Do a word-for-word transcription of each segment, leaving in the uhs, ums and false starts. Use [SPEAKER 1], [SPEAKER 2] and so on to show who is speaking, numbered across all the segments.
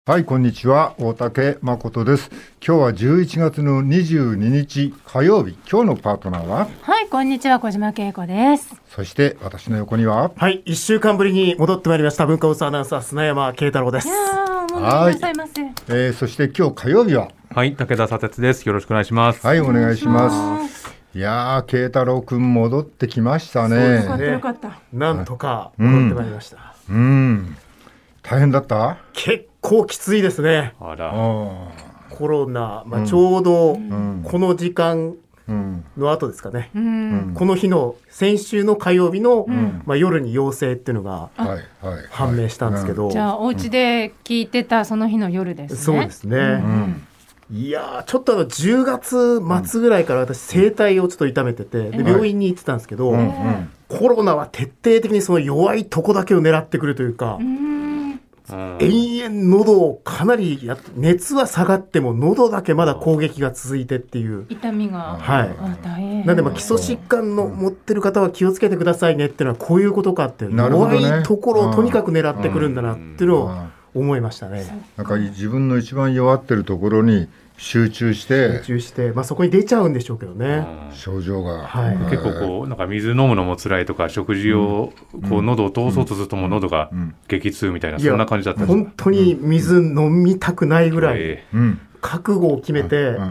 [SPEAKER 1] はい、こんにちは。大竹誠です。今日はじゅういちがつのにじゅうににち火曜日。今日のパートナーは、
[SPEAKER 2] はい、こんにちは。小島恵子です。
[SPEAKER 1] そして私の横には、
[SPEAKER 3] はい、いっしゅうかんぶりに戻ってまいりました文化放送アナウンサー砂山慶太郎です。
[SPEAKER 2] いやー、お戻りなさいませ。
[SPEAKER 1] えー、そして今日火曜日は、
[SPEAKER 4] はい、武田砂鉄です。よろしくお願いします。
[SPEAKER 1] はい、お願いします。いやー、慶太郎くん戻ってきましたね。
[SPEAKER 2] よかったよかった。
[SPEAKER 3] なんとか戻ってまいりました。
[SPEAKER 1] うん、うん大変だった？
[SPEAKER 3] 結構きついですね。
[SPEAKER 4] あら、
[SPEAKER 3] コロナ、まあ、ちょうどこの時間の後ですかね、
[SPEAKER 2] うん、
[SPEAKER 3] この日の先週の火曜日の、うんまあ、夜に陽性っていうのが判明したんですけど、
[SPEAKER 2] じゃあお家で聞いてたその日の夜ですね。
[SPEAKER 3] そうですね、
[SPEAKER 2] うん
[SPEAKER 3] うん、いやちょっとあのじゅうがつ末ぐらいから私声帯をちょっと痛めてて、で病院に行ってたんですけど、うんうん、コロナは徹底的にその弱いとこだけを狙ってくるというか、うん延々喉をかなりや熱は下がっても喉だけまだ攻撃が続いてっていう
[SPEAKER 2] 痛みが、
[SPEAKER 3] はい、
[SPEAKER 2] 大変
[SPEAKER 3] なんでまあ基礎疾患の持ってる方は気をつけてくださいねっていうのはこういうことかっていう、ね、弱いところをとにかく狙ってくるんだなっていうのを思いましたね。
[SPEAKER 1] なんか自分の一番弱ってるところに集中して
[SPEAKER 3] 集中して、まあ、そこに出ちゃうんでしょうけどね、
[SPEAKER 1] うん、症状が、
[SPEAKER 3] はい、
[SPEAKER 4] 結構こうなんか水飲むのも辛いとか食事をこう喉を通そうとするともう喉が激痛みたいな、うん、そんな感じだったんですか？
[SPEAKER 3] 本当に水飲みたくないぐらい、うん、覚悟を決めて、うん、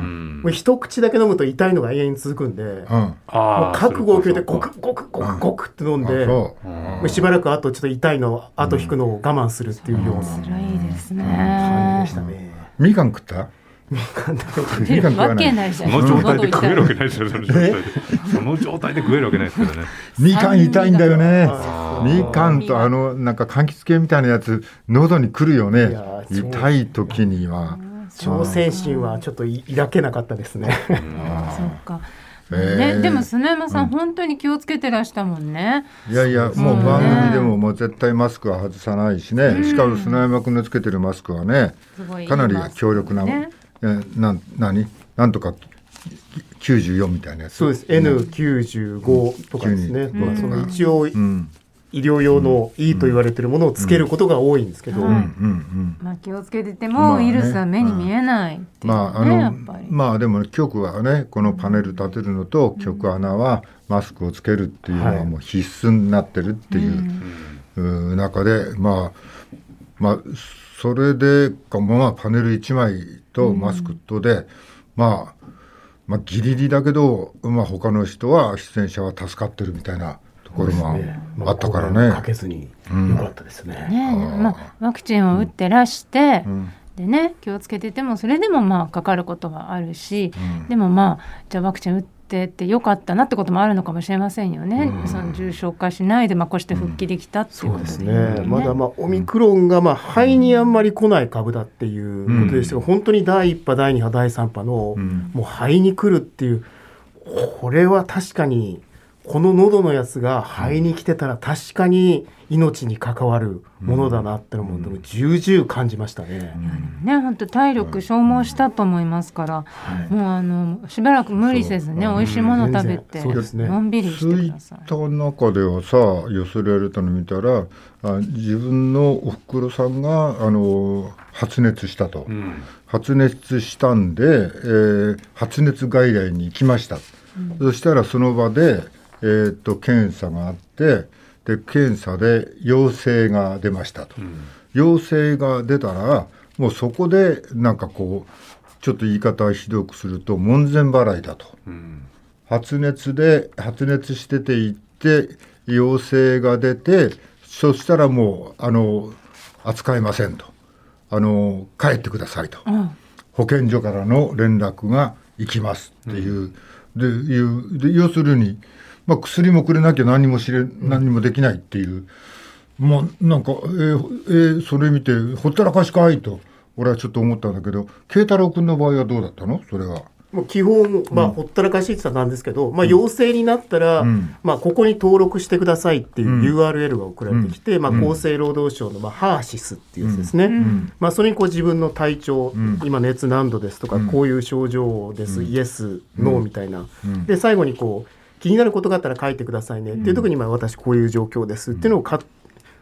[SPEAKER 3] もう一口だけ飲むと痛いのが永遠に続くんで、うん、もう覚悟を決めてゴクゴクゴクゴクって飲んで、うん、しばらくあとちょっと痛いの後引くのを我慢するっていうような
[SPEAKER 2] 辛いですね、
[SPEAKER 3] 感じでしたね。
[SPEAKER 1] みかん食った？
[SPEAKER 3] みかん食
[SPEAKER 2] べるわけないじゃん。
[SPEAKER 4] その状態で食えるわけないですよ。その状態でその状態で食えるわけないですからね。
[SPEAKER 1] みかん痛いんだよね。みかんとあのなんか柑橘系みたいなやつ喉に来るよね。痛い時には
[SPEAKER 3] 挑戦心はちょっと抱けなかったですね。
[SPEAKER 2] そうか。ね、でも砂山さん、うん、本当に気をつけてらしたもんね。
[SPEAKER 1] いやいやもう番組でももう絶対マスクは外さないしね、うん、しかも砂山くんのつけてるマスクはねかなり強力な、ねえな何なんとかきゅうじゅうよんみたいなやつ。
[SPEAKER 3] そうです エヌきゅうじゅうご とかですね、うんまあ、その一応、うん医療用のいいと言われているものをつけることが多いんですけど、
[SPEAKER 2] まあ、気をつけててもウイルスは目に見えないっていうね、まあね、やっぱり
[SPEAKER 1] まあでも局はねこのパネル立てるのと局穴はマスクをつけるっていうのはもう必須になってるっていう、うん、中でまあまあそれでかまあパネルいちまいとマスクとで、うん、まあまあギリギリだけど、まあ、他の人は出演者は助かってるみたいなところがあったからね。
[SPEAKER 3] かけずに良かったですね。
[SPEAKER 2] うんねまあ、ワクチンを打ってらして、うん、でね気をつけててもそれでもまあかかることはあるし、うん、でもまあじゃあワクチン打ってって良かったなってこともあるのかもしれませんよね。うん、その重症化しないでまあこうして復帰できたっていうことで、ね
[SPEAKER 3] うん、そうですね。まだまあオミクロンがまあ肺にあんまり来ない株だっていうことでしたが、うん、本当にだいいっ波だいに波だいさん波の、うん、もう肺に来るっていうこれは確かにこの喉のやつが肺に来てたら確かに命に関わるものだなってのも、うん、でも重々感じましたね。
[SPEAKER 2] うん、ね本当体力消耗したと思いますから、うん、もうあのしばらく無理せずね美味しいもの食べて、ね、のんびりしてください。
[SPEAKER 1] ツイッターの中ではさ寄せられたの見たらあ自分のおふくろさんがあの発熱したと、うん、発熱したんで、えー、発熱外来に行きました、うん、そしたらその場でえー、と検査があってで検査で陽性が出ましたと、うん、陽性が出たらもうそこでなんかこうちょっと言い方をひどくすると門前払いだと、うん、発熱で発熱してていって陽性が出てそしたらもうあの扱えませんとあの帰ってくださいと、うん、保健所からの連絡が行きますっていう、うん、でいうで要するにまあ、薬もくれなきゃ何も知れ何もできないっていう、うん、まあなんか、えーえー、それ見てほったらかしかいと俺はちょっと思ったんだけど慶太郎君の場合はどうだったのそれは。
[SPEAKER 3] もう基本、まあ、ほったらかしって言ったらなんですけど、うんまあ、陽性になったら、うんまあ、ここに登録してくださいっていう ユーアールエル が送られてきて、うんまあ、厚生労働省の、まあ、ハーシスっていうやつですね、うんまあ、それにこう自分の体調、うん、今熱何度ですとか、うん、こういう症状です、うん、イエス、ノーみたいな、うん、で最後にこう気になることがあったら書いてくださいね、うん、っていう時にまあ私こういう状況ですっていうのをか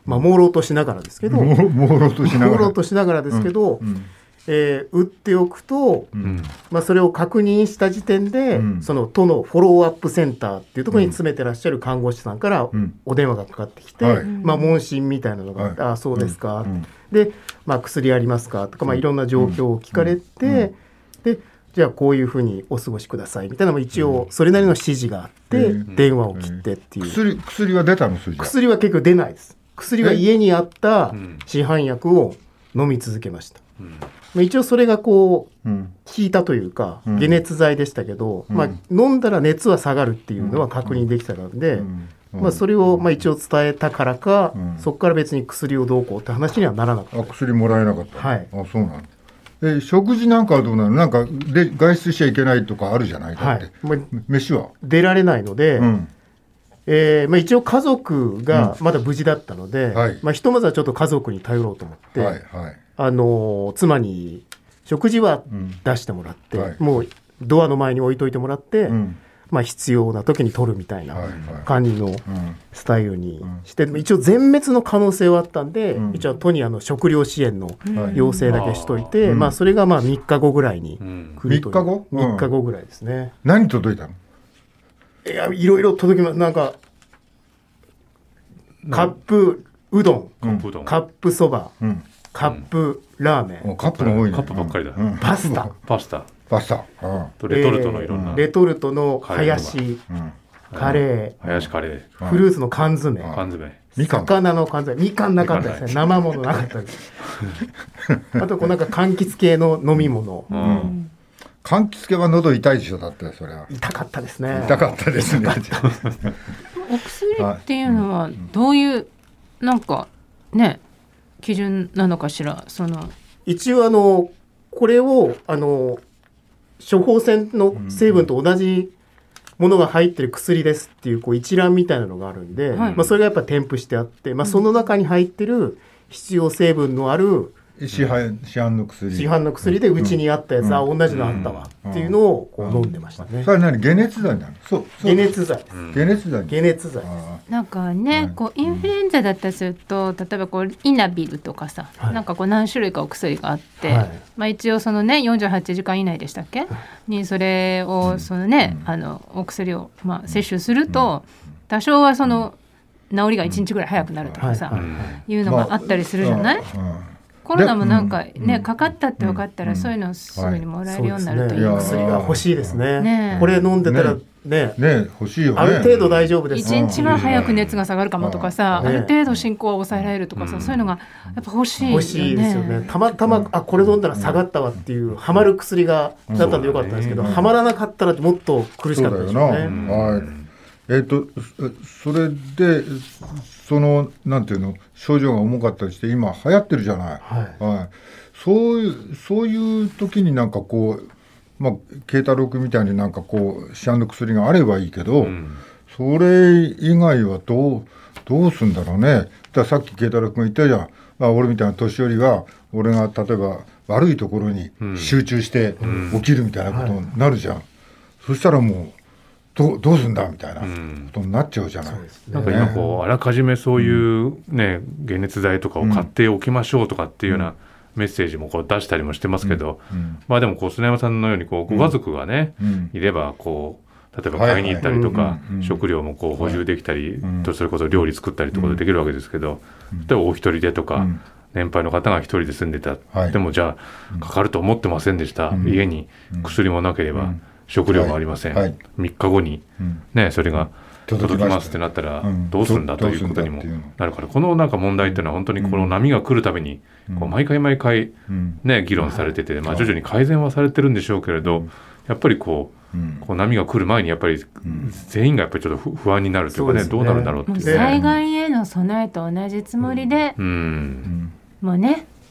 [SPEAKER 3] まあ、朦朧としながらですけど
[SPEAKER 1] 朦朧としながら
[SPEAKER 3] 朦朧としながらですけど、うんうんえー、打っておくと、うんまあ、それを確認した時点で、うん、その都のフォローアップセンターっていうところに詰めてらっしゃる看護師さんからお電話がかかってきて、うんまあ、問診みたいなのがあって、はい、あそうですか、うん、で、まあ、薬ありますかとか、まあ、いろんな状況を聞かれて、うんうん、でじゃあこういうふうにお過ごしくださいみたいなのも一応それなりの指示があって、うん、電話を切ってっていう、
[SPEAKER 1] うん、薬, 薬は出たの？
[SPEAKER 3] 薬は結局出ないです。薬は家にあった市販薬を飲み続けました、うん一応それがこう、うん、効いたというか、うん、解熱剤でしたけど、うんまあ、飲んだら熱は下がるっていうのは確認できたので、うんうんまあ、それをまあ一応伝えたからか、うん、そこから別に薬をどうこうって話にはならなかった。
[SPEAKER 1] あ薬もらえなかった、
[SPEAKER 3] はい、
[SPEAKER 1] あそうなんえ食事なんかはどうなの？なんかで外出しちゃいけないとかあるじゃないかって、はい、飯は
[SPEAKER 3] 出られないので、うんえーまあ、一応家族がまだ無事だったので、うんはいまあ、ひとまずはちょっと家族に頼ろうと思って、はいはいあの妻に食事は出してもらって、うんはい、もうドアの前に置いといてもらって、うんまあ、必要な時に取るみたいな感じのスタイルにして、はいはい、一応全滅の可能性はあったんで、うん、一応都にあの食料支援の要請だけしといて、うんまあ、それがまあみっかごぐらいに来るという、うん、みっかご、うん、みっかごぐらいですね。
[SPEAKER 1] 何届いたの？
[SPEAKER 3] いやいろいろ届きます。なんかカップうどん、うん、カップそば、うんカップラーメン、
[SPEAKER 1] うん、カップの多いね。
[SPEAKER 4] カップばっかりだ、
[SPEAKER 3] うん、パスタ
[SPEAKER 4] パスタ
[SPEAKER 1] パスタ、うん、
[SPEAKER 4] とレトルトのいろんな、
[SPEAKER 3] えー、レトルトのハヤシ、うん、カレー、
[SPEAKER 4] ハヤシカレー、
[SPEAKER 3] フルーツの缶詰、
[SPEAKER 4] 缶詰、
[SPEAKER 3] 魚の缶詰、みかんなかったですね。生ものなかったですあとこうなんか柑橘系の飲み物、うんうん、
[SPEAKER 1] 柑橘系は喉痛いでしょ。だってそれは
[SPEAKER 3] 痛かったですね。
[SPEAKER 1] 痛かったですね
[SPEAKER 2] お薬っていうのはどういうなんかね基準なのかしら。その
[SPEAKER 3] 一応あのこれをあの処方箋の成分と同じものが入ってる薬ですっていうこう一覧みたいなのがあるんで、はいまあ、それがやっぱ添付してあって、まあ、その中に入ってる必要成分のある
[SPEAKER 1] 市販、市販の薬
[SPEAKER 3] 市販の薬でうちにあったやつ、うん、あ同じのあったわ、うん、っていうのをこう飲んでましたね。
[SPEAKER 1] それは何？解熱剤なの？そう
[SPEAKER 3] 解熱剤、
[SPEAKER 1] うん、解熱剤
[SPEAKER 3] 解熱剤
[SPEAKER 2] なんかね、うん、こうインフルエンザだったりすると例えばこうイナビルとかさ、はい、なんかこう何種類かお薬があって、はいまあ、一応そのねよんじゅうはちじかん以内でしたっけにそれをそのね、うん、あのお薬をまあ摂取すると多少はその治りがいちにちぐらい早くなるとかさ、うん、いうのがあったりするじゃない、まあうんコロナもなんかね、うん、かかったって分かったら、うん、そういうのをすぐにもらえるようになるといい、
[SPEAKER 3] はい、薬が欲しいですね。ねこれ飲んでたらね、
[SPEAKER 1] ねね欲しいよね。
[SPEAKER 3] ある程度大丈夫です。
[SPEAKER 2] 一日は早く熱が下がるかもとかさ、ね、ある程度進行は抑えられるとかさ、うん、そういうのがやっぱ欲しいよね。
[SPEAKER 3] 欲しいですよね。たまたまあこれ飲んだら下がったわっていうハマる薬がだったんでよかったんですけど、ハマらなかったらもっと苦しかったでしょうね。
[SPEAKER 1] うんはいえー、とそれでそのなんていうの症状が重かったりして今流行ってるじゃない、はいはい、そういうそういう時になんかこうまあ慶太郎君みたいになんかこう市販の薬があればいいけど、うん、それ以外はどうどうすんだろうね。だからさっき慶太郎君が言ったじゃん、まあ、俺みたいな年寄りは俺が例えば悪いところに集中して起きるみたいなことになるじゃん、うんはい、そしたらもうど, どうすんだみたいなことになっちゃうじゃない、うんね、
[SPEAKER 4] なんか今こうあらかじめそういうね、うん、解熱剤とかを買っておきましょうとかっていうようなメッセージもこう出したりもしてますけど、うんうん、まあでもこう砂山さんのようにこうご家族がね、うん、いればこう例えば買いに行ったりとか、はいはい、食料もこう補充できたり、はい、それこそ料理作ったりとかできるわけですけど、うん、例えばお一人でとか、うん、年配の方が一人で住んでた、はい、でもじゃあかかると思ってませんでした、うん、家に薬もなければ、うん食料もありません、はいはい、みっかごに、ね、それが届きますってなったらどうするんだということにもなるから、このなんか問題っていうのは本当にこの波が来るたびにこう毎回毎回、ね、議論されてて、まあ、徐々に改善はされてるんでしょうけれど、やっぱりこう、こう波が来る前にやっぱり全員がやっぱりちょっと不安になるというかね、どうなるんだろうっていうね。
[SPEAKER 2] 災害への備えと同じつもりで、うん、もうね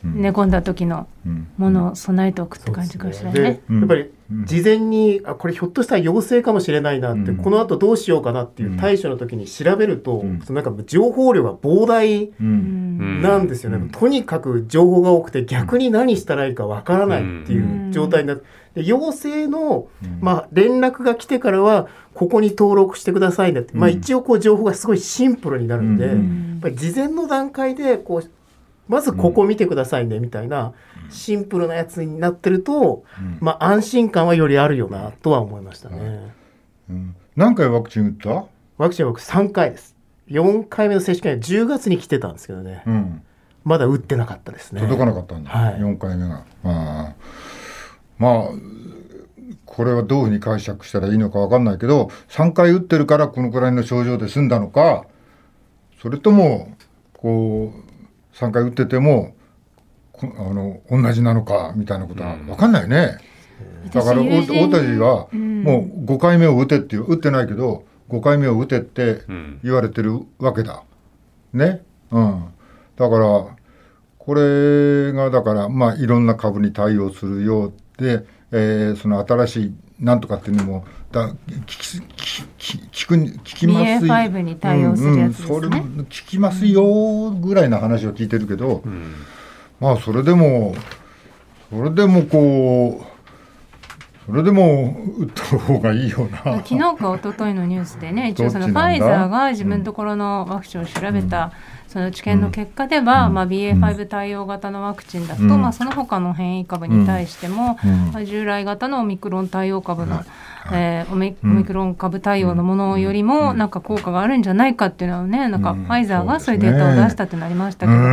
[SPEAKER 2] 寝込んだ時のものを備えておくって感じかしらね。
[SPEAKER 3] でやっぱり事前にあこれひょっとしたら陽性かもしれないなって、うん、この後どうしようかなっていう対処の時に調べると、うん、そのなんか情報量が膨大なんですよね、うん、とにかく情報が多くて逆に何したらいいかわからないっていう状態になって、で陽性の、まあ、連絡が来てからはここに登録してくださいねって、まあ、一応こう情報がすごいシンプルになるんで、やっぱり事前の段階でこうまずここ見てくださいねみたいなシンプルなやつになってると、まあ、安心感はよりあるよなとは思いましたね、
[SPEAKER 1] うん、何回ワクチン打った？
[SPEAKER 3] ワクチンは僕さんかいです。よんかいめの接種券はじゅうがつに来てたんですけどね、うん、まだ打ってなかったですね。
[SPEAKER 1] 届かなかったんだ、はい、よんかいめが。あまあこれはどういうふうに解釈したらいいのか分かんないけど、さんかい打ってるからこのくらいの症状で済んだのか、それともこうさんかい打っててもあの同じなのかみたいなことは分かんないね、うん、だから大田寺はもうごかいめを打てって打ってないけどごかいめを打てって言われてるわけだね、うん、だからこれがだからまあいろんな株に対応するようで、えー、その新しいなんとかっていうのもだ聞き、聞き、聞きます
[SPEAKER 2] ビーエーファイブ に対応するやつですね、うんうん、それも
[SPEAKER 1] 聞きますよぐらいの話を聞いてるけど、うん、まあそれでもそれでもこうそれでも打った方がいいよな。
[SPEAKER 2] 昨日か一昨日のニュースでね、一応そのファイザーが自分のところのワクチンを調べた、うん、その治験の結果では、うんまあ、ビーエーファイブ 対応型のワクチンだと、うんまあ、その他の変異株に対しても、うんまあ、従来型のオミクロン対応株の、うんえー、オミ、オミクロン株対応のものよりもなんか効果があるんじゃないかっていうのはね、なんかファイザーがそういうデータを出したってなりましたけど、うん、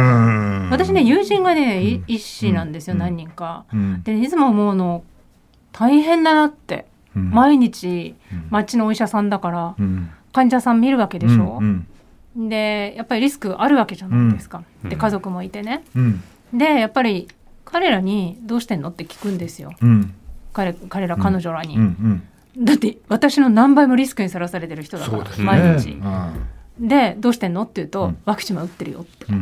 [SPEAKER 2] 私ね友人がね医師なんですよ、何人か、うん、でいつも思うの大変だなって、うん、毎日町のお医者さんだから、うん、患者さん見るわけでしょ、うんうん、でやっぱりリスクあるわけじゃないですか、うん、で家族もいてね、うん、でやっぱり彼らにどうしてんのって聞くんですよ、うん、彼, 彼ら彼女らに、うんうん、だって私の何倍もリスクにさらされてる人だから、ね、毎日でどうしてんのって言うと、うん、ワクチンは打ってるよって、うん、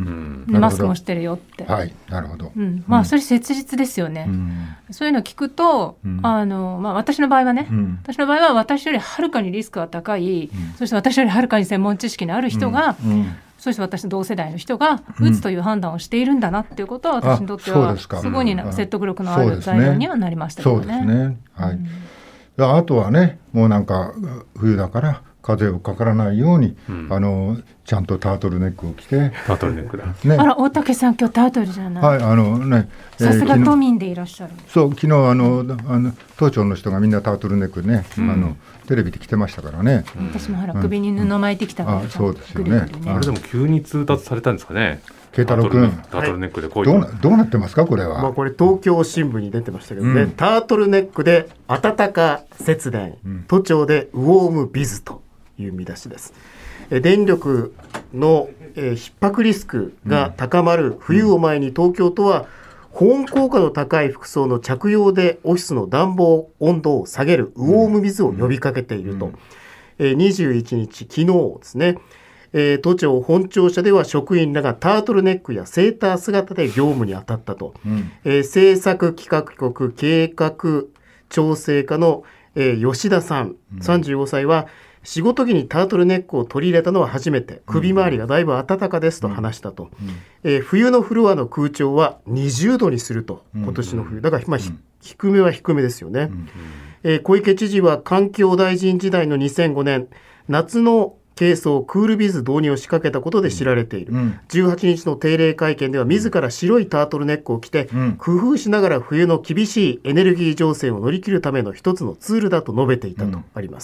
[SPEAKER 2] マスクもしてるよって、
[SPEAKER 1] はい、なるほど、
[SPEAKER 2] うん、まあそれ切実ですよね、うん、そういうの聞くと、うんあのまあ、私の場合はね、うん、私の場合は私よりはるかにリスクが高い、うん、そして私よりはるかに専門知識のある人が、うんうん、そして私の同世代の人が打つという判断をしているんだなっていうことは、私にとってはすごい説得力のある材料にはなりましたけどね。
[SPEAKER 1] そうですね、はい、うん、あとはねもうなんか冬だから風邪をかからないように、うん、あのちゃんとタートルネックを着て
[SPEAKER 4] タートルネックだ、
[SPEAKER 1] ね、
[SPEAKER 2] あら大竹さん今日タートルじゃない。
[SPEAKER 1] はいあのね
[SPEAKER 2] さすが都民でいらっしゃる。
[SPEAKER 1] そう昨日あのあの都庁の人がみんなタートルネックね、うん、あのテレビで着てましたからね、
[SPEAKER 2] うん、私もほら首に布巻いてきたから、うん、
[SPEAKER 1] あそうですよね。
[SPEAKER 4] あれでも急に通達されたんですかね。
[SPEAKER 1] 慶太郎君
[SPEAKER 4] タートルネックでこういう、
[SPEAKER 1] はい、どうな、どうなってますかこれは。
[SPEAKER 3] まあ、これ東京新聞に出てましたけどね、うん、タートルネックで暖か節電、うん、都庁でウォームビズという見出しです。え電力の、えー、逼迫リスクが高まる冬を前に東京都は保温効果の高い服装の着用でオフィスの暖房温度を下げるウォームビズを呼びかけていると、えー、にじゅういちにち昨日ですね、えー、都庁本庁舎では職員らがタートルネックやセーター姿で業務に当たったと、うんえー、政策企画局計画調整課の、えー、吉田さんさんじゅうごさいは仕事着にタートルネックを取り入れたのは初めて、首周りがだいぶ暖かですと話したと、うんうんえー、冬のフロアの空調はにじゅうどにすると、今年の冬だから、まあうん、低めは低めですよね、うんえー、小池知事は環境大臣時代のにせんごねん夏の軽装クールビズ導入を仕掛けたことで知られている、うん、じゅうはちにちの定例会見では自ら白いタートルネックを着て、うん、工夫しながら冬の厳しいエネルギー情勢を乗り切るための一つのツールだと述べていたとあります、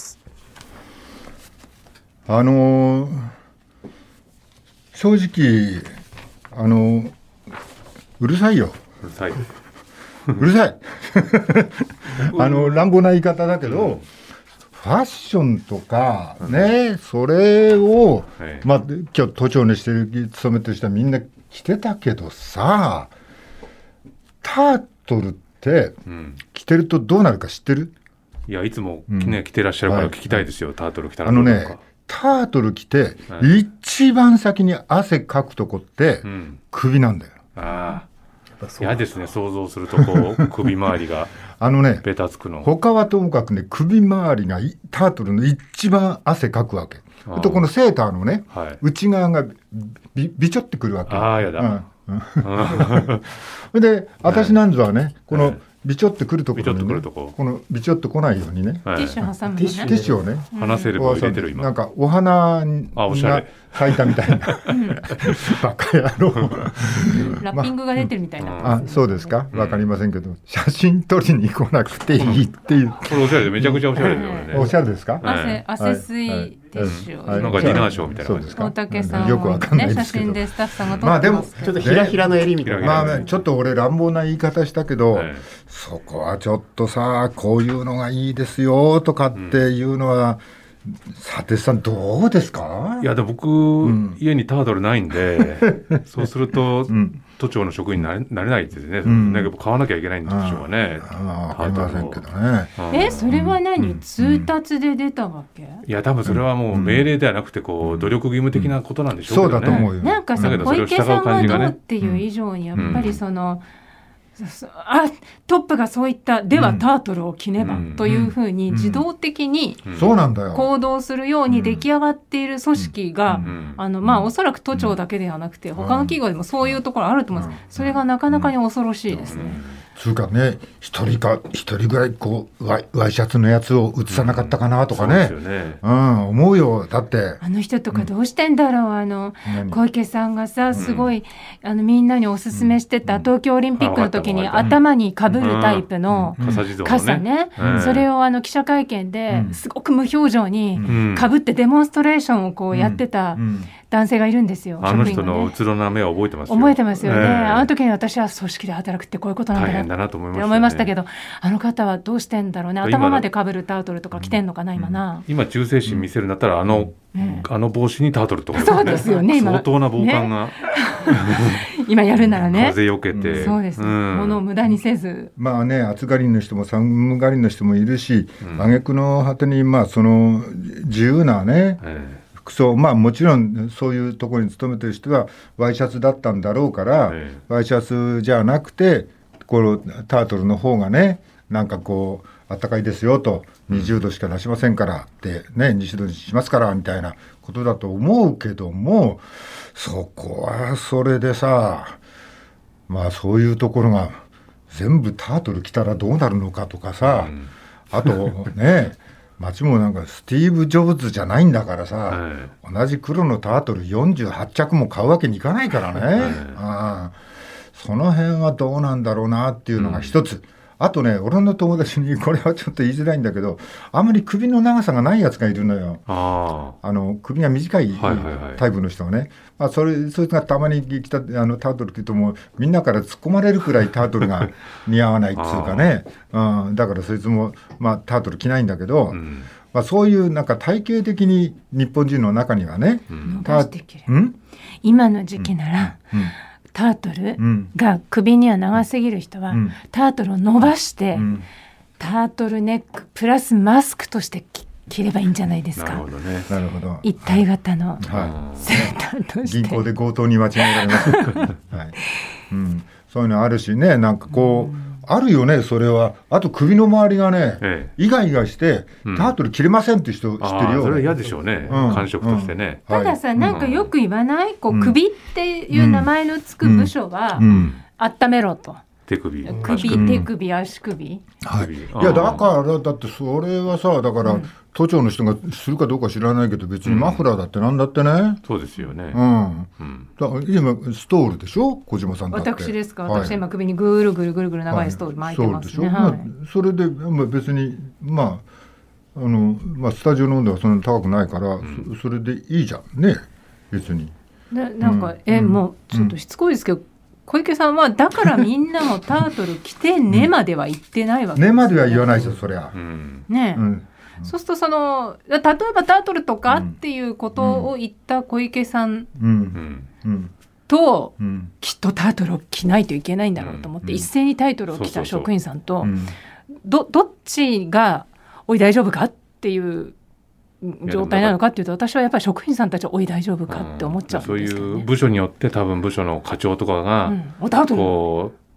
[SPEAKER 1] うん、あのー、正直あのー、うるさいよ
[SPEAKER 4] うるさいう
[SPEAKER 1] るさいあの乱暴な言い方だけど、うんファッションとかね、それを、はい、まあ今日都庁にしてる勤めてる人はみんな着てたけどさ、タートルって着てるとどうなるか知ってる？
[SPEAKER 4] いやいつも、ね、着てらっしゃるから聞きたいですよ、はい、タートル着たら
[SPEAKER 1] あのねタートル着て、はい、一番先に汗かくとこって、うん、首なんだよ。
[SPEAKER 4] あ嫌ですね、想像するとこう首周りが
[SPEAKER 1] あのね
[SPEAKER 4] ベタつくの。
[SPEAKER 1] 他はともかくね、首周りがタートルの一番汗かくわけ。とこのセーターのね、はい、内側が び, びちょってくるわけ。
[SPEAKER 4] ああやだ、うん
[SPEAKER 1] うん、で私なんぞはね、このビチョってくるところに、ね、
[SPEAKER 4] こ
[SPEAKER 1] このビチョってこないようにね、
[SPEAKER 2] ティッシュ挟むね、
[SPEAKER 1] ティッシュをね、
[SPEAKER 4] 鼻セレブを入れてる今。
[SPEAKER 1] なんかお花が咲いたみたいなバカ野郎
[SPEAKER 2] ラッピングが出てるみたいな、
[SPEAKER 1] まあ、あそうですか、わかりませんけど、写真撮りに来なくていいっていう、
[SPEAKER 4] これおしゃれでめちゃくちゃおしゃれだよね。
[SPEAKER 1] おしゃれですか。
[SPEAKER 2] 汗汗水ティッシュを、
[SPEAKER 4] はいはい、なんかディナーショーみたいな感じですか。
[SPEAKER 2] 大竹さん
[SPEAKER 1] よくわかんないですけど、
[SPEAKER 2] 写真でスタッフさんが撮ってますけど、
[SPEAKER 3] まあでもちょっとひらひらの襟みたいな、
[SPEAKER 1] まあちょっと俺乱暴な言い方したけど、はい、そこはちょっとさ、こういうのがいいですよとかっていうのは、うん、さてさんどうですか。
[SPEAKER 4] いやでも僕、うん、家にタートルないんでそうすると、うん、都庁の職員になれ、なれないですね、うん、なんか買わなきゃいけないんでしょうかね。
[SPEAKER 1] ああ、分かりませんけどね。
[SPEAKER 2] えそれは何、うん、通達で出たわけ。
[SPEAKER 4] いや多分それはもう命令ではなくてこう、うん、努力義務的なことなんでしょうけどね、
[SPEAKER 1] そうだと思うよ。
[SPEAKER 2] なんかさ、小池さんがどうっていう以上にやっぱりその、うん、あトップがそういったではタートルを着ねばというふうに自動的に行動するように出来上がっている組織が、あのまあおそらく都庁だけではなくて他の企業でもそういうところあると思います。それがなかなかに恐ろしいですね。
[SPEAKER 1] つうかね、一人か一人ぐらいこうワイ、ワイシャツのやつを写さなかったかなとかね、うん、ね、うん、思うよ。だって
[SPEAKER 2] あの人とかどうしてんだろう、あの小池さんがさすごい、うん、あのみんなにおすすめしてた、うん、東京オリンピックの時に頭にかぶるタイプの傘ね、うん、それをあの記者会見ですごく無表情にかぶってデモンストレーションをこうやってた男性がいるんですよ。
[SPEAKER 4] あの人のうつろな目を覚えてますよ。
[SPEAKER 2] 覚えてますよね、えー、あの時に私は組織で働くってこういうことなんだな
[SPEAKER 4] だなと思いましたね、
[SPEAKER 2] って思いましたけど、あの方はどうしてんだろうね。頭までかぶるタートルとか着てんのかな、今な。
[SPEAKER 4] 今忠誠心見せるんだったらあの、うん、あの帽子にタートルとか、ね、
[SPEAKER 2] そうですよね。今
[SPEAKER 4] 相当な防寒が、ね、
[SPEAKER 2] 今やるならね、
[SPEAKER 4] 風よけて、
[SPEAKER 2] うん、そうです、うん、物を無駄にせず、
[SPEAKER 1] まあね、暑がりの人も寒がりの人もいるし、挙句の果てにまあその自由なね、えー服装、まあもちろんそういうところに勤めてる人はワイシャツだったんだろうから、ええ、ワイシャツじゃなくてこのタートルの方がね、なんかこう暖かいですよと、にじゅうどしか出しませんからってね、にじゅうどにしますからみたいなことだと思うけども、そこはそれでさ、まあそういうところが全部タートル着たらどうなるのかとかさ、うん、あとね街もなんかスティーブ・ジョブズじゃないんだからさ、はい、同じ黒のタートルよんじゅうはちちゃくも買うわけにいかないからね、はい、あその辺はどうなんだろうなっていうのが一つ、うん、あとね、俺の友達にこれはちょっと言いづらいんだけど、あまり首の長さがないやつがいるのよ。ああの首が短いタイプの人がね、はいはいはい、まあ、それそいつがたまに着たあのタートル着るともうみんなから突っ込まれるくらいタートルが似合わないっつうかねうん、だからそいつも、まあ、タートル着ないんだけど、うん、まあ、そういうなんか体系的に日本人の中にはね、
[SPEAKER 2] うん、伸ばしてきる、うん、今の時期なら、うんうん、タートルが首には長すぎる人は、うん、タートルを伸ばして、うん、タートルネックプラスマスクとして着ればいいんじゃないですか。
[SPEAKER 4] なるほどね。
[SPEAKER 1] なるほど。
[SPEAKER 2] 一体型のセーターとして、
[SPEAKER 1] 銀行で強盗に間違えられます、はい、うん、そういうのあるしね、なんかこう、うん、あるよね、それは。あと首の周りがね、ええ、イガイガして、うん、タートル着れませんって人知ってるよ。
[SPEAKER 4] それは嫌でしょうね、うん、感触としてね、
[SPEAKER 2] うん、たださ、なんかよく言わない、こう首っていう名前のつく部署は、うんうん、温めろと。
[SPEAKER 4] 手首、
[SPEAKER 2] 首、手首、足首、
[SPEAKER 1] はい、いやだからだってそれはさ、だから、うん、都庁の人がするかどうか知らないけど、別にマフラーだってなんだってね、うん、
[SPEAKER 4] そうですよね、
[SPEAKER 1] うんうん、だから今ストールでしょ、小島さんだって。
[SPEAKER 2] 私ですか、はい、私今首にぐるぐるぐるぐる長いストール巻いてますね、はい、
[SPEAKER 1] はい、まあ、それで、まあ、別にまああの、まあ、スタジオの温度はそんなに高くないから、うん、そ, それでいいじゃんね、別に。
[SPEAKER 2] でなんか、うん、えもうちょっとしつこいですけど、うん、小池さんはだからみんなもタートル着てねまでは言ってないわけですよね。
[SPEAKER 1] ねまでは言わないですよ、そりゃ、
[SPEAKER 2] うん、ね、うん、そうするとその例えばタートルとかっていうことを言った小池さんと、うんうん、きっとタートルを着ないといけないんだろうと思って、うん、一斉にタイトルを着た職員さんと、ど, どっちがおい大丈夫かっていう状態なのかっていうと、私はやっぱり職員さんたちはおい大丈夫かって思っちゃうんですけど、ね、
[SPEAKER 4] そういう部署によって多分部署の課長とかが、うん、こ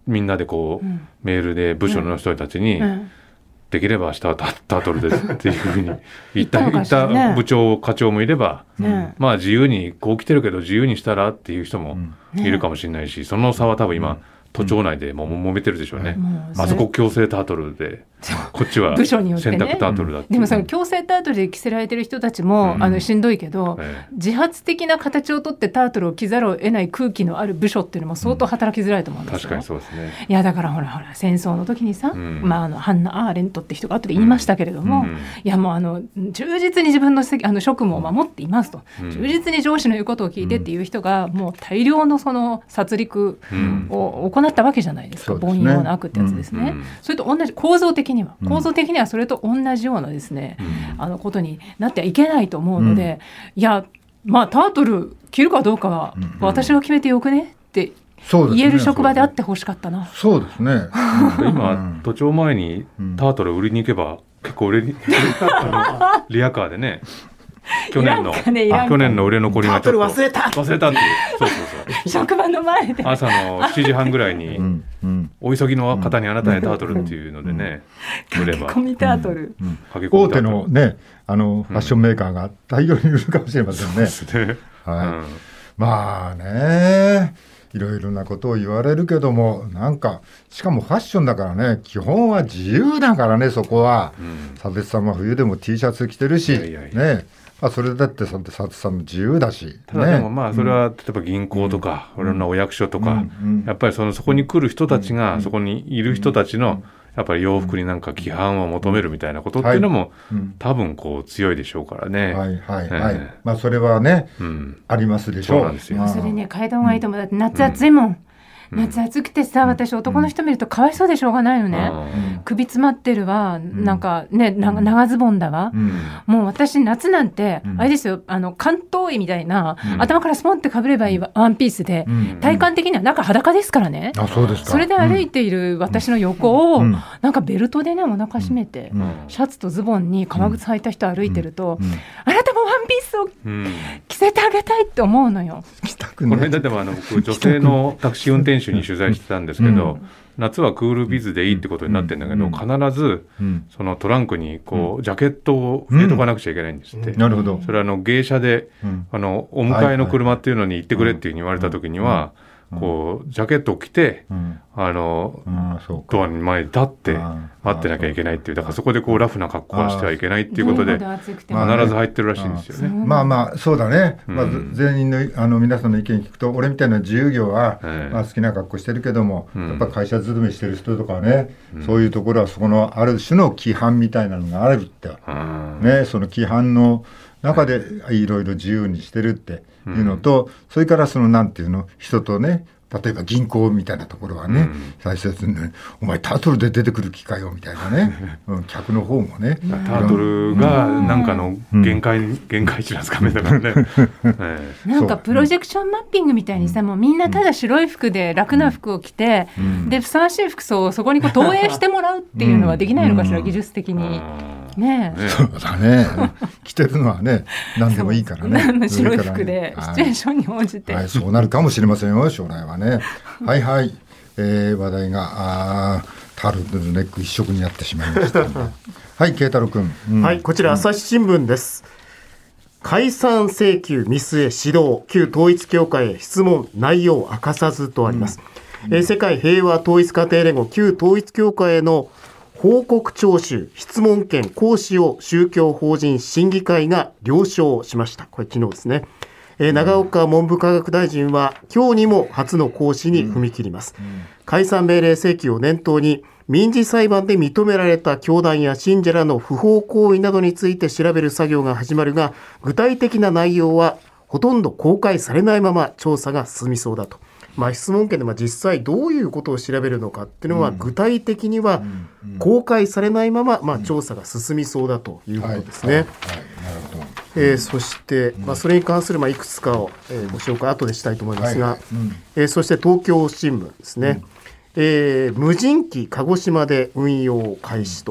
[SPEAKER 4] みんなでこう、
[SPEAKER 2] うん、
[SPEAKER 4] メールで部署の人たちに、
[SPEAKER 2] うん、
[SPEAKER 4] できれば明日は タ, タートルですっていうふうに言った、
[SPEAKER 2] 言ったのかしらね、
[SPEAKER 4] 言った部長課長もいれば、
[SPEAKER 2] うん、
[SPEAKER 4] まあ自由にこう来てるけど自由にしたらっていう人もいるかもしれないし、その差は多分今、うん都庁内でもう揉めてるでしょうね、うん、あそこ強制タートルでこっちは選択タートルだって、
[SPEAKER 2] でもその強制タートルで着せられてる人たちも、うん、あのしんどいけど、ええ、自発的な形をとってタートルを着ざるを得ない空気のある部署っていうのも相当働きづらいと思うんですよ、
[SPEAKER 4] うん、確かにそうですね。
[SPEAKER 2] いやだからほらほら戦争の時にさ、うんまあ、あのハンナ・アーレントって人が後で言いましたけれども、うん、いやもうあの忠実に自分のあの職務を守っていますと、うん、忠実に上司の言うことを聞いてっていう人がもう大量のその殺戮を行ったわけじゃないですか、うん、凡庸な悪ってやつですね、うん、それと同じ構造的には構造的にはそれと同じようなですね、うん、あのことになってはいけないと思うので、うん、いやまあタートル着るかどうかは私が決めてよくねって言える職場であってほしかったな。
[SPEAKER 1] そうですね、
[SPEAKER 4] うん、今都庁前にタートル売りに行けば結構売れにあのリアカーでね去年の、ね、去年の売れ残りがちょっと
[SPEAKER 3] 忘れた
[SPEAKER 4] 忘れたっていうそうそうそう
[SPEAKER 2] 職場の前で
[SPEAKER 4] 朝のしちじはんぐらいにうんうん、お急ぎの方にあなたへタートルっていうのでね、
[SPEAKER 2] うん、売れば駆け込みタートル、
[SPEAKER 1] うんうん、大手のねあのファッションメーカーが大量に売るかもしれませんね、うん、そうですね、はいうん、まあねいろいろなことを言われるけどもなんかしかもファッションだからね基本は自由だからねそこは、うん、佐哲さんは冬でも T シャツ着てるしいやいやいやねまあ、それだって佐哲さんの自由だし、
[SPEAKER 4] ただでもまあそれは例えば銀行とかいろんなお役所とかやっぱりそのそこに来る人たちがそこにいる人たちのやっぱり洋服になんか規範を求めるみたいなことっていうのも多分こう強いでしょうからね。
[SPEAKER 1] はいはいはい、えー、まあそれはね、うん、ありますでしょう。
[SPEAKER 4] そうなんですよ。
[SPEAKER 2] それね変えた方がいいと思う。だって夏暑いもん。うん夏暑くてさ私男の人見るとかわいそうでしょうがないのね、うん、首詰まってるわなんかね長ズボンだわ、うん、もう私夏なんて、うん、あれですよあの関東医みたいな、うん、頭からスポンってかぶればいいワンピースで、うん、体感的には中裸ですからね、
[SPEAKER 1] あそうですか。
[SPEAKER 2] それで歩いている私の横を、うん、なんかベルトでねお腹締めて、うん、シャツとズボンに革靴履いた人歩いてると、うんうん、あなたもワンピースを着せてあげたいって思うのよ。
[SPEAKER 1] 着たくない。
[SPEAKER 4] この間でもあの僕女性のタクシー運転手に取材してたんですけど、うん、夏はクールビズでいいってことになってるんだけど、うん、必ず、うん、そのトランクにこうジャケットを入れとかなくちゃいけないんですって、
[SPEAKER 1] うん、なるほど。
[SPEAKER 4] それはあの芸者で、うん、あのお迎えの車っていうのに行ってくれっていうふうに言われた時には、こうジャケットを着て、うん、あのドアに前に立って待ってなきゃいけないっていう、だからそこでこうラフな格好をしてはいけないっていうことで必ず入ってるらしいんですよね。
[SPEAKER 1] まあまあそうだね、うんまあ、全員の、あの皆さんの意見聞くと俺みたいな自由業は、えーまあ、好きな格好してるけども、うん、やっぱ会社勤めしてる人とかね、うん、そういうところはそこのある種の規範みたいなのがあるって、うんね、その規範の中でいろいろ自由にしてるっていうのと、うん、それからそのなんていうの人とね例えば銀行みたいなところはね、うん、最初にねお前タートルで出てくる気かよみたいなね、うん、客の方もね
[SPEAKER 4] タートルがなんかの限界、うん、限界値なんですかねだからね、
[SPEAKER 2] えー、なんかプロジェクションマッピングみたいにさ、うん、もうみんなただ白い服で楽な服を着て、うん、でふさわしい服装をそこにこう投影してもらうっていうのはできないのかしら、うん、技術的にねえ、
[SPEAKER 1] そうだね着てるのはね何でもいいからね
[SPEAKER 2] 白い服でシチュエーションに応じて、
[SPEAKER 1] はいはい、そうなるかもしれませんよ将来はねはいはい、えー、話題があタルトルネック一色になってしまいましたねはい慶太郎君、
[SPEAKER 3] うん、はいこちら朝日新聞です、うん、解散請求見据え指導旧統一教会へ質問内容明かさずとあります、うんうんえー、世界平和統一家庭連合旧統一教会への報告聴取質問権行使を宗教法人審議会が了承しました。これ昨日ですね、えー、永岡文部科学大臣は今日にも初の行使に踏み切ります、うんうん、解散命令請求を念頭に民事裁判で認められた教団や信者らの不法行為などについて調べる作業が始まるが具体的な内容はほとんど公開されないまま調査が進みそうだと。まあ、質問権でまあ実際どういうことを調べるのかっていうのは具体的には公開されないまままあ調査が進みそうだということですね。そしてまあそれに関するまあいくつかをえご紹介後でしたいと思いますが、えそして東京新聞ですね、えー、無人機鹿児島で運用開始と、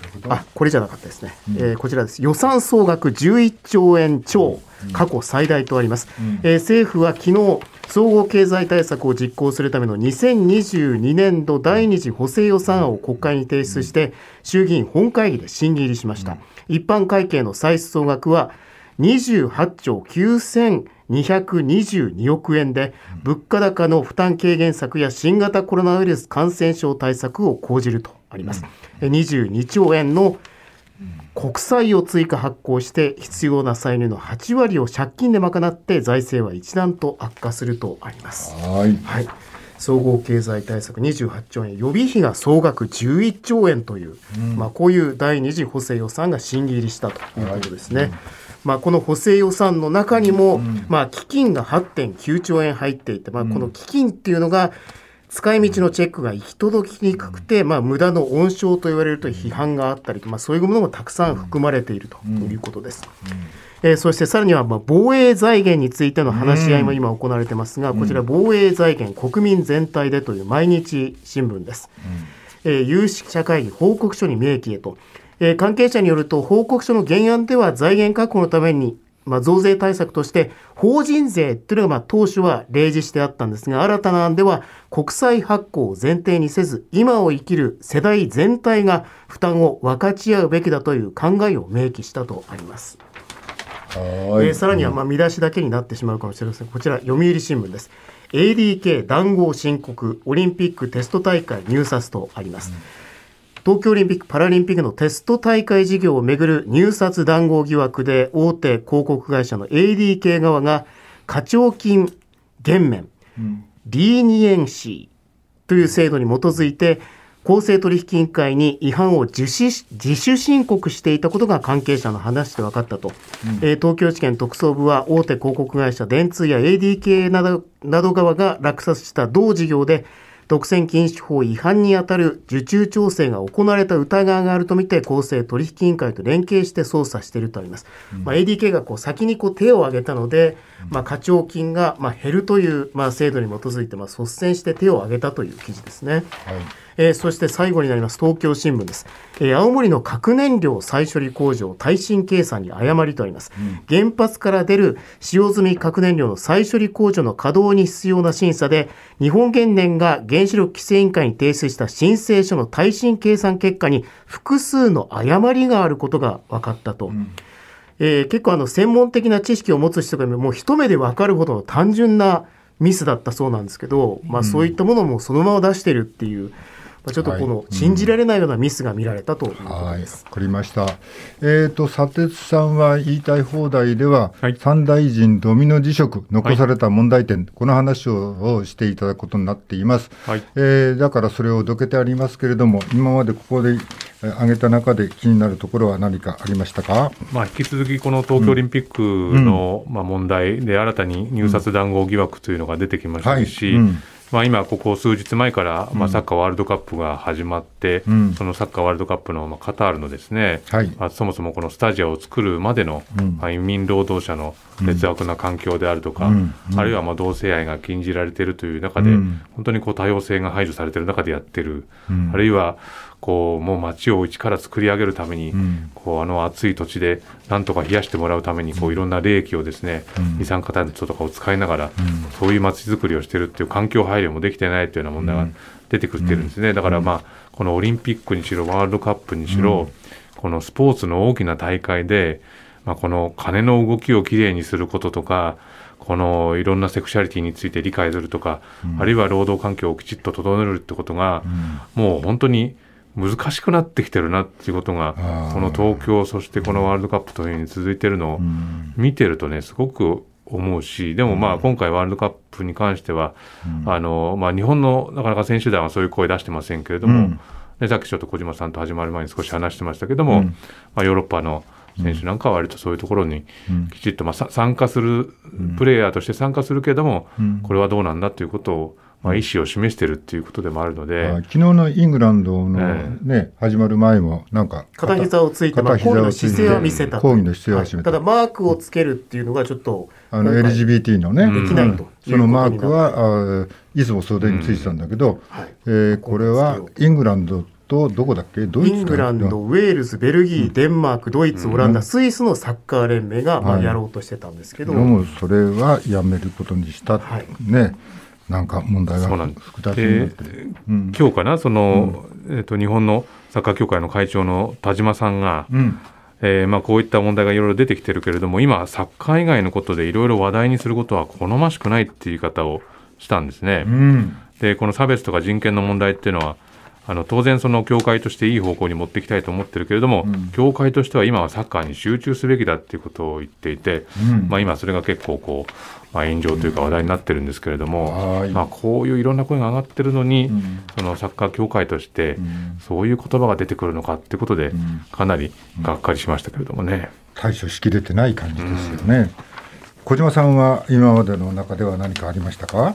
[SPEAKER 3] あ、これじゃなかったですね、うん、えー、こちらです。予算総額じゅういっちょうえんちょう、過去最大とあります、うん、えー、政府は昨日総合経済対策を実行するためのにせんにじゅうにねんどだいに次補正予算案を国会に提出して衆議院本会議で審議入りしました、うん、一般会計の歳出総額はにじゅうはちちょうきゅうせんにひゃくにじゅうにおくえんで、物価高の負担軽減策や新型コロナウイルス感染症対策を講じるとあります。にじゅうにちょうえんの国債を追加発行して必要な歳入のはちわりを借金で賄って財政は一段と悪化するとあります。はい、はい、総合経済対策にじゅうはちちょうえん、予備費が総額じゅういっちょうえんという、うん、まあ、こういうだいに次補正予算が審議入りしたということですね。はい、うん、まあ、この補正予算の中にも、うん、まあ、基金が はってんきゅうちょうえん入っていて、まあ、この基金っていうのが使い道のチェックが行き届きにくくて、まあ、無駄の温床と言われると批判があったり、まあ、そういうものもたくさん含まれているということです。うん、えー、そしてさらには、まあ、防衛財源についての話し合いも今行われていますが、こちら防衛財源国民全体でという毎日新聞です。うん、えー、有識者会議報告書に明記へと、えー、関係者によると報告書の原案では財源確保のために、まあ、増税対策として法人税というのがまあ当初は例示してあったんですが、新たな案では国債発行を前提にせず今を生きる世代全体が負担を分かち合うべきだという考えを明記したとあります。はい、えー、さらにはまあ見出しだけになってしまうかもしれません。こちら読売新聞です。 エーディーケー 談合申告、オリンピックテスト大会入札とあります。うん、東京オリンピック・パラリンピックのテスト大会事業をめぐる入札談合疑惑で大手広告会社の エーディーケー 側が課徴金減免、うん、リーニエンシーという制度に基づいて公正取引委員会に違反を自主、自主申告していたことが関係者の話で分かったと、うん、えー、東京地検特捜部は大手広告会社電通や エーディーケー など、など側が落札した同事業で独占禁止法違反にあたる受注調整が行われた疑いがあるとみて公正取引委員会と連携して捜査しているとあります。うん、まあ、エーディーケー がこう先にこう手を挙げたので、まあ、課徴金がまあ減るというまあ制度に基づいてまあ率先して手を挙げたという記事ですね。はい、えー、そして最後になります。東京新聞です。えー、青森の核燃料再処理工場耐震計算に誤りとあります。うん、原発から出る使用済み核燃料の再処理工場の稼働に必要な審査で日本原燃が原子力規制委員会に提出した申請書の耐震計算結果に複数の誤りがあることが分かったと。うん、えー、結構あの専門的な知識を持つ人がもう一目で分かるほどの単純なミスだったそうなんですけど、まあ、そういったものもそのまま出してるっていう、まあ、ちょっとこの信じられないようなミスが見られたということです。
[SPEAKER 1] はい、わかりました。えーと、佐哲さんは言いたい放題では、はい、三大臣ドミノ辞職残された問題点、はい、この話をしていただくことになっています。はい、えー、だからそれをどけてありますけれども、今までここで挙げた中で気になるところは何かありましたか？
[SPEAKER 4] まあ、引き続きこの東京オリンピックの、うん、まあ、問題で新たに入札談合疑惑というのが出てきましたし、うん、はい、うん、まあ、今ここ数日前から、まあ、サッカーワールドカップが始まって、うん、そのサッカーワールドカップの、まあ、カタールのですね、はい、まあ、そもそもこのスタジアを作るまでの、うん、まあ、移民労働者の劣悪な環境であるとか、うんうん、あるいはまあ同性愛が禁じられているという中で、うん、本当にこう多様性が排除されている中でやってる、うん、あるいはこうもう街を一から作り上げるために、うん、こうあの暑い土地でなんとか冷やしてもらうためにこういろんな冷気をですね、うん、二酸化炭素とかを使いながら、うん、そういう街づくりをしているっていう環境配慮もできてないというような問題が出てくってるんですね。だからまあこのオリンピックにしろワールドカップにしろ、うん、このスポーツの大きな大会で、まあ、この金の動きをきれいにすることとか、このいろんなセクシャリティについて理解するとか、うん、あるいは労働環境をきちっと整えるってことが、うん、もう本当に難しくなってきてるなっていうことが、この東京、そしてこのワールドカップというふうに続いているのを見てるとね、すごく思うし、でもまあ今回ワールドカップに関しては、うん、あのまあ、日本のなかなか選手団はそういう声出してませんけれども、うん、でさっきちょっと小島さんと始まる前に少し話してましたけども、うん、まあ、ヨーロッパの選手なんかは割とそういうところにきちっと、まあ、参加する、プレイヤーとして参加するけれども、これはどうなんだということを、まあ、意思を示しているということでもあるので、
[SPEAKER 1] 昨日のイングランドの、ねね、始まる前もなんか
[SPEAKER 3] 片膝をついて、まあ、抗議の姿勢は見せた、
[SPEAKER 1] 抗議の姿勢は示た、
[SPEAKER 3] はい、ただマークをつけるっていうのがちょっと
[SPEAKER 1] あの エルジービーティー のね、
[SPEAKER 3] できないと、
[SPEAKER 1] うん、そのマークはあいつも袖についてたんだけど、うん、はい、えー、これはイングランドとどこだっけ、ドイツか
[SPEAKER 3] イングランド、ウェールズ、ベルギー、デンマーク、ドイツ、オランダ、スイスのサッカー連盟がまあやろうとしてたんですけど、
[SPEAKER 1] でもそれはやめることにした、はい、ね、なんか問題が複雑になってる、
[SPEAKER 4] うん、今日かな、その、うん、えーと、日本のサッカー協会の会長の田島さんが、うんえーまあ、こういった問題がいろいろ出てきてるけれども、今サッカー以外のことでいろいろ話題にすることは好ましくないっていう言い方をしたんですね、うん、でこの差別とか人権の問題っていうのはあの当然その協会としていい方向に持っていきたいと思ってるけれども、うん、協会としては今はサッカーに集中すべきだっていうことを言っていて、うんまあ、今それが結構こう、まあ、炎上というか話題になってるんですけれども、うんまあ、こういういろんな声が上がってるのに、うん、そのサッカー協会としてそういう言葉が出てくるのかっていうことでかなりがっかりしましたけれどもね。
[SPEAKER 1] 対処しきれてない感じですよね、うん、小島さんは今までの中では何かありましたか？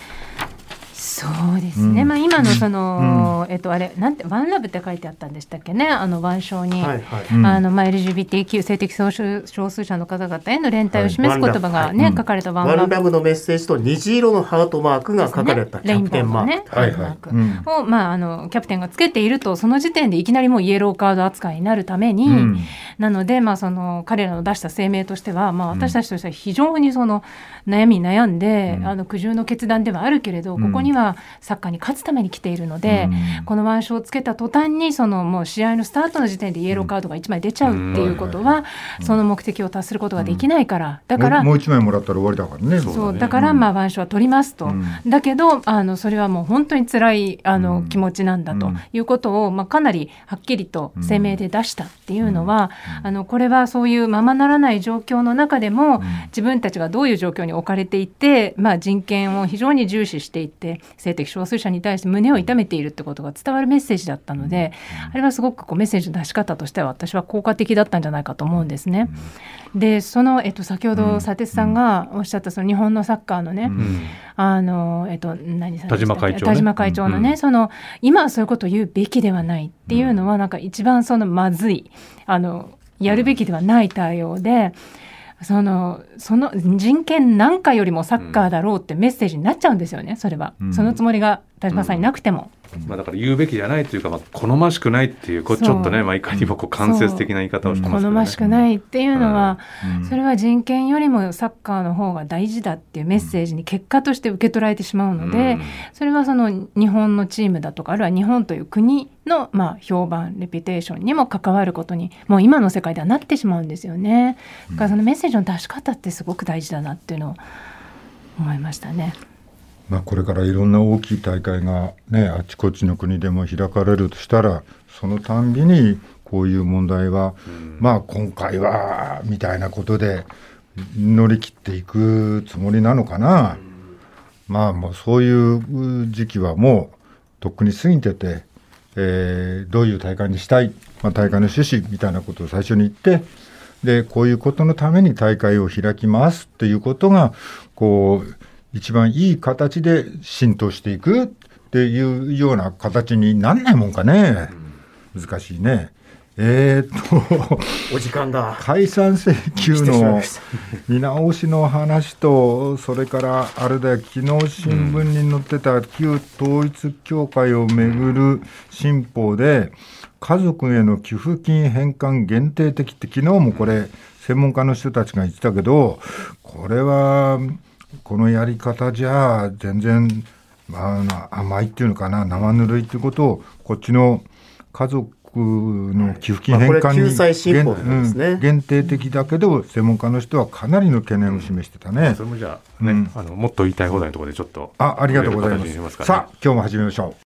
[SPEAKER 2] そうですね、うんまあ、今のその、うんえっと、あれなんてワンラブって書いてあったんでしたっけね、あの腕章に、はいはいあのまあ、エルジービーティーキュー 性的少数者の方々への連帯を示す言葉が、ねはい、書かれたワンラブ、
[SPEAKER 3] ワンラブのメッセージと虹色のハートマークが書かれたキャプテンマーク、ねはいはい
[SPEAKER 2] を、まあ、あのキャプテンがつけているとその時点でいきなりもうイエローカード扱いになるために、うん、なので、まあ、その彼らの出した声明としては、まあ、私たちとしては非常にその悩みに悩んで、うん、あの苦渋の決断ではあるけれど、ここにはサッカーに勝つために来ているので、うん、この腕章をつけた途端にそのもう試合のスタートの時点でイエローカードがいちまい出ちゃうっていうことは、うん、その目的を達することができないから、だから
[SPEAKER 1] もういちまいもらったら終わりだからね。
[SPEAKER 2] そうだからまあ腕章は取りますと、うん、だけどあのそれはもう本当に辛いあの、うん、気持ちなんだということを、まあ、かなりはっきりと声明で出したっていうのは、うん、あのこれはそういうままならない状況の中でも、うん、自分たちがどういう状況に置かれていて、まあ、人権を非常に重視していて性的少数者に対して胸を痛めているってことが伝わるメッセージだったので、うん、あれはすごくこうメッセージの出し方としては私は効果的だったんじゃないかと思うんですね、うん、でその、えっと、先ほど佐哲さんがおっしゃったその日本のサッカーのね、うん、あの、えっと、何さんでしたっけ、田島会長ね、田島会長のね、うん、その今はそういうことを言うべきではないっていうのは、うん、なんか一番そのまずいあのやるべきではない対応で、その、その人権なんかよりもサッカーだろうってメッセージになっちゃうんですよね、それは、うん、そのつもりが田島さんになくても、
[SPEAKER 4] うんまあ、だから言うべきじゃないというか、まあ、好ましくないっていうこうちょっとね、まあ、いかにもこう間接的な言い方をしてますけどね、
[SPEAKER 2] 好ましくないっていうのは、うん、それは人権よりもサッカーの方が大事だっていうメッセージに結果として受け取られてしまうので、うん、それはその日本のチームだとかあるいは日本という国のまあ評判レピュテーションにも関わることにもう今の世界ではなってしまうんですよね。だからそのメッセージの出し方ってすごく大事だなっていうのを思いましたね。
[SPEAKER 1] まあ、これからいろんな大きい大会が、ね、あちこちの国でも開かれるとしたらそのたんびにこういう問題は、うん、まあ今回はみたいなことで乗り切っていくつもりなのかな、うん、まあもうそういう時期はもうとっくに過ぎてて、えー、どういう大会にしたい、まあ、大会の趣旨みたいなことを最初に言ってでこういうことのために大会を開きますっていうことがこう一番いい形で浸透していくっていうような形になんないもんかね、うん、難しいね。えー、っと
[SPEAKER 3] お時間だ。
[SPEAKER 1] 解散請求の見直しの話とそれからあれだよ昨日新聞に載ってた旧統一教会をめぐる新法で家族への寄付金返還限定的って昨日もこれ専門家の人たちが言ってたけどこれはこのやり方じゃ全然、まあ、甘いっていうのかな生ぬるいっていうことをこっちの家族の寄付金返還に、
[SPEAKER 3] まあ、救済新法ですね、
[SPEAKER 1] うん、限定的だけど専門家の人はかなりの懸念を示してたね、うん、
[SPEAKER 4] それもじゃあね、うん、あのもっと言いたい放題のところでちょっと
[SPEAKER 1] あありがとうございます、ね、さあ今日も始めましょう。